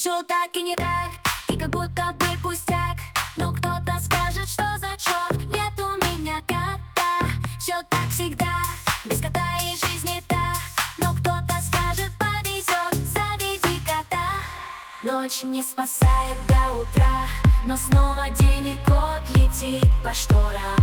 Все так и не так, и как будто бы пустяк. Но кто-то скажет, что за черт, нет у меня кота. Все так всегда, без кота и жизнь не та. Но кто-то скажет, повезет, заведи кота. Ночь не спасает до утра, но снова день и кот летит по шторам.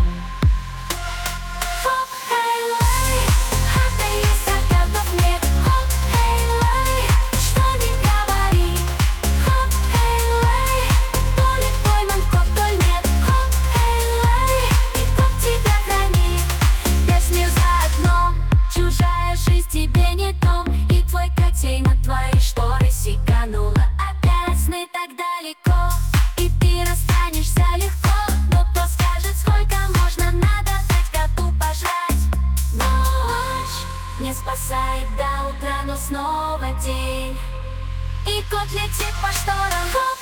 Хоп, хей, лей, хата есть, а котов нет. Хоп, хей, лей, что ни говори. Хоп, хей, лей, то ли пойман кот, то ли нет. Хоп, хей, лей, и кот тебя хранит. Песню за окном, чужая жизнь тебе не дом. И твой котей на твои шторы сиганула опять. Сны так далеко, и ты расстанешься легко. Но кто скажет, сколько можно, надо дать коту пожрать. Ночь не спасает до утра, но снова день, и кот летит по шторам.